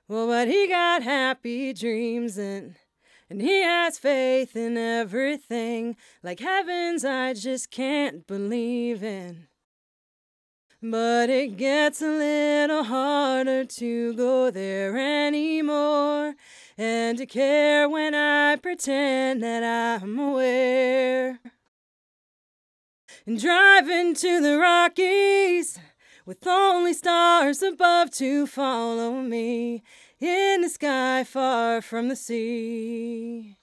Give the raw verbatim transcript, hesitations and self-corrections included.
Well, but he got happy dreams and and he has faith in everything, like heavens I just can't believe in. But it gets a little harder to go there anymore, and to care when I pretend that I'm aware. And driving to the Rockies with only stars above to follow me, in the sky far from the sea.